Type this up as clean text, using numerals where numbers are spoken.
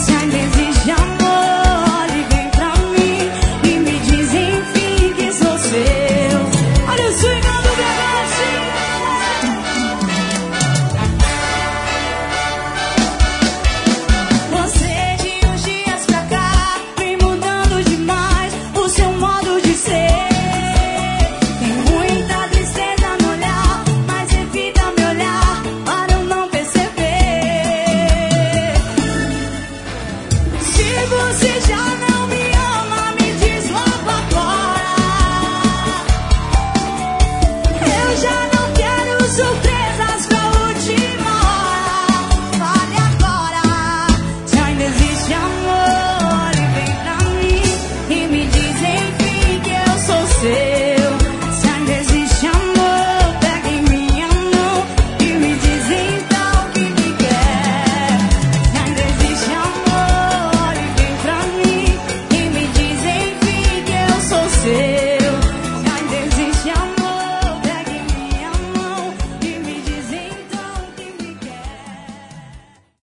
Sai desiste amor e vem pra mim e me diz enfim que sou seu. Olha o swing do Gravete. Você de uns dias pra cá vem mudando demais o seu modo de ser. Tem muita tristeza no olhar, mas evita me olhar para eu não perceber. Se você já não